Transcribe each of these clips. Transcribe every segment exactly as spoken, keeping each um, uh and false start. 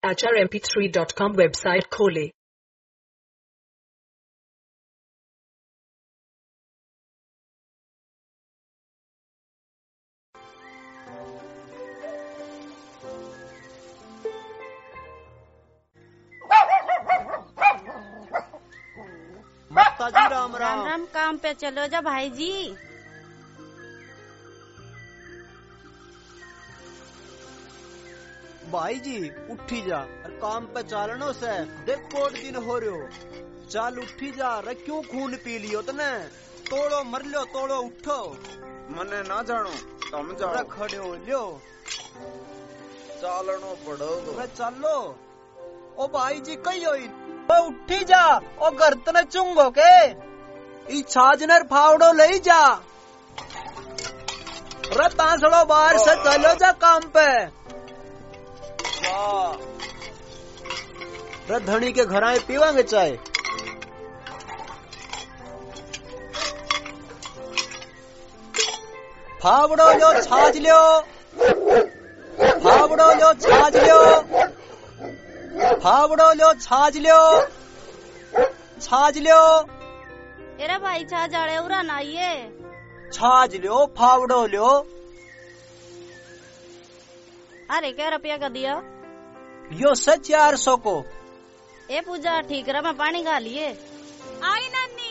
आचार M P three dot com website खोले। माताजी राम राम। राम राम। काम पे चलो जा भाई जी। भाई जी उठी जा और काम पे चालनो से देख कोट दिन हो रहे हो। चाल उठी जा रे, क्यों खून पी लियो तने? तोड़ो मर लो, तोड़ो उठो। मने ना जानो तुम जाओ। खड़े हो लियो, चालनो पड़ोगो। चलो। ओ भाई जी कही हो उठी जा ओ गर्तन चुंगो के ई छाजनर फावड़ो ले जा। रे तांसड़ो बाहर से चलो जा काम पे। रे धनी के घर आए पीवांगे चाय। फावड़ो लो छाज लियो, फावड़ो लो छाज लियो, फावड़ो लो छाज लियो, छाज लियो। एरा भाई छाज आड़े उरा ना ये छाज लियो, फावड़ो लियो। अरे क्या रुपया का दिया? यो से चार सौ को। ए पूजा ठीक रहा, मैं पानी खा लिए। आई नानी।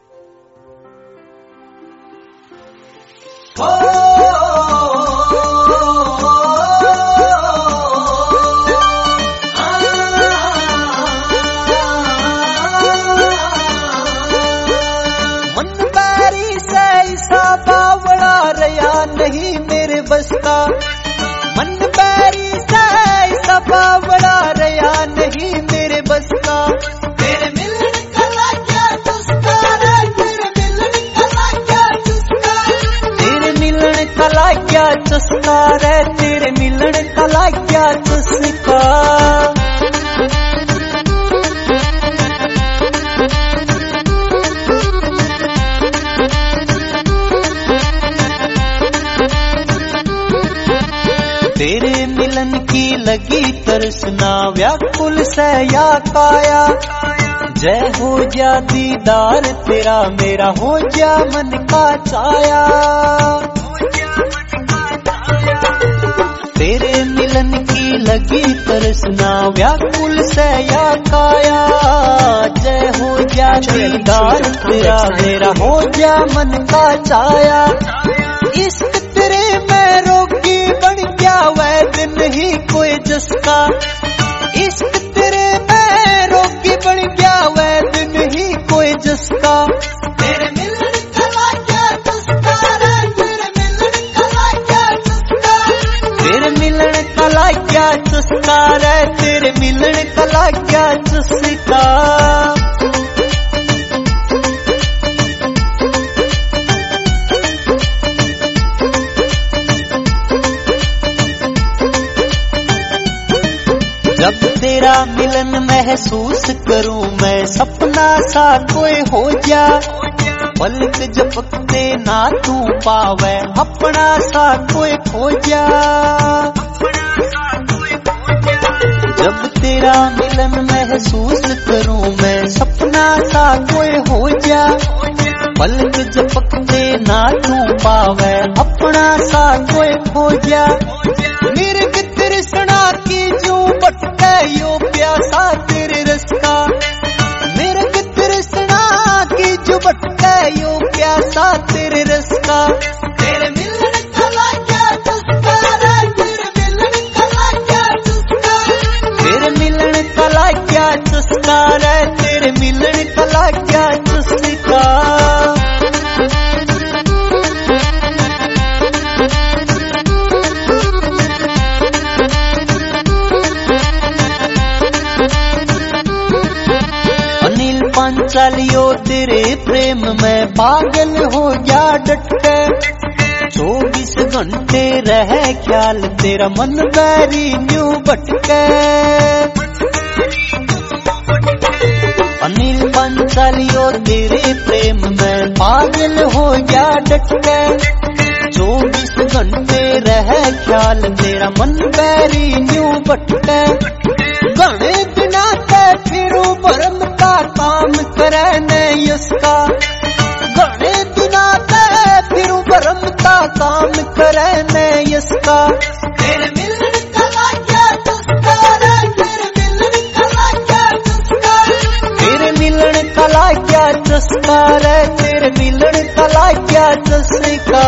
नहीं मेरे बसता मन बैरी से बावड़ा रया नहीं मेरे बसता। तेरे मिलन कला क्या चुस्का रे, तेरे मिलन कला क्या चुस्का, तेरे मिलन कला क्या चुस्का रे, तेरे मिलन कला क्या चुस्का। तेरे मिलन की लगी तरसना व्याकुल से या काया। जय हो जा दीदार तेरा, मेरा हो जा मन का छाया। तेरे मिलन की लगी तरसना व्याकुल से या काया। जय हो जा दीदार तेरा, मेरा हो जा मन का छाया। इश्क तेरे में रोगी बन गया वैद नहीं कोई जिसका। इश्क तेरे में रोगी बन गया वैद नहीं कोई जिसका। तेरे मिलन कला क्या चुस्का रे, तेरे मिलन कला क्या चुस्का, तेरे मिलन कला क्या चुस्का रे, तेरे मिलन कला क्या चुस्का। जब तेरा मिलन महसूस करूं मैं, सपना सा कोई हो जा। पलक झपकते ना तू पावे, अपना सा कोई खो जा। जब तेरा मिलन महसूस करूं मैं, सपना सा कोई हो जा। पलक झपकते ना तू पावे, अपना सा कोई खो जा। मेरे तृष्णा की जो भटके यो प्यासा तेरे रस का। मेरे तृष्णा की जो भटके यो प्यासा तेरे रस का। तेरे मिलन कला क्या चुस्का रे, तेरे मिलन कला क्या चुस्का, तेरे मिलन कला क्या चुस्का रे, तेरे मिलन कला क्या चुस्का। चलियो तेरे प्रेम में पागल हो गया डटके। चौबीस घंटे रहे ख्याल तेरा, मन बैरी न्यू भटके। अनिल पंचालियो तेरे प्रेम में पागल हो गया डटके। चौबीस घंटे रहे ख्याल तेरा, मन बैरी न्यू भटके। काम करे मैं इसका। तेरे मिलन का लाया चस्का रे, तेरे मिलन का लाया चस्का, तेरे मिलन का लाया चस्का रे, तेरे मिलन का लाया चस्का,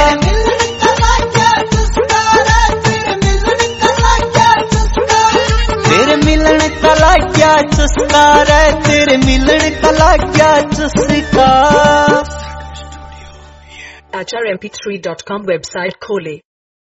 तेरे मिलन का लाया चस्का रे, तेरे मिलन का लाया चस्का। H R M P three dot com website खोले।